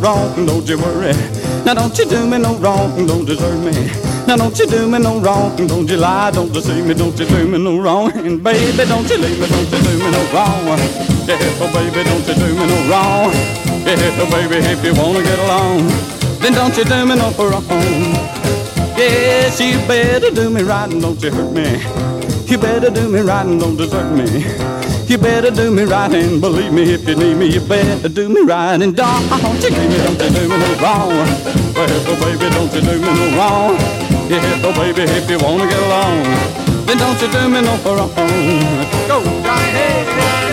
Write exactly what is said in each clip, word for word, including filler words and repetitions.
wrong, don't you worry. Now don't you do me no wrong, don't desert me. Now don't you do me no wrong, don't you lie, don't deceive me, don't you do me no wrong. And baby, don't you leave me, don't you do me no wrong. Yeah, oh baby, don't you do me no wrong. Yeah, oh baby, if you wanna get along, then don't you do me no wrong. Yes, you better do me right and don't you hurt me. You better do me right and don't desert me. You better do me right and believe me if you need me. You better do me right and don't you leave me, don't you do me no wrong. Well, oh baby, don't you do me no wrong. Yeah, oh baby, if you wanna get along, then don't you do me no wrong. Go, Johnny, hey.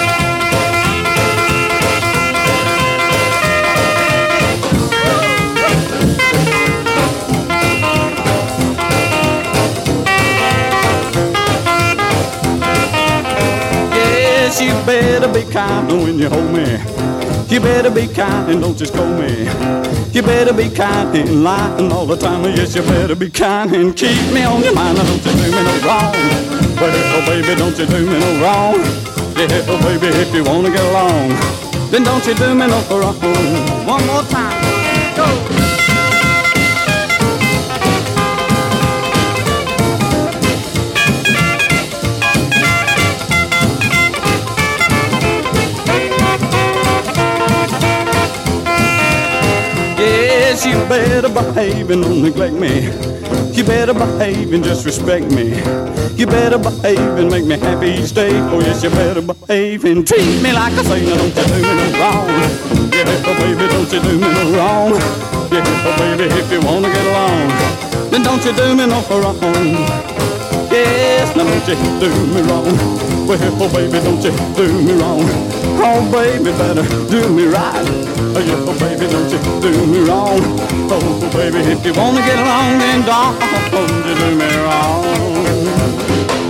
You better be kind when you hold me. You better be kind and don't just scold me. You better be kind and lying all the time. Yes, you better be kind and keep me on your mind. Don't you do me no wrong. But oh baby, don't you do me no wrong. Yeah, oh baby, if you wanna get along, then don't you do me no wrong. One more time. Go. You better behave and don't neglect me. You better behave and just respect me. You better behave and make me happy each day. Oh yes, you better behave and treat me like I say. Now don't you do me no wrong. Yeah, oh baby, don't you do me no wrong. Yeah, oh baby, if you wanna get along, then don't you do me no wrong. Yes, now don't you do me wrong. Well, oh baby, don't you do me wrong. Oh baby, better do me right. Oh yeah, oh baby, don't you do me wrong. Oh baby, if you wanna get along, then don't you do me wrong.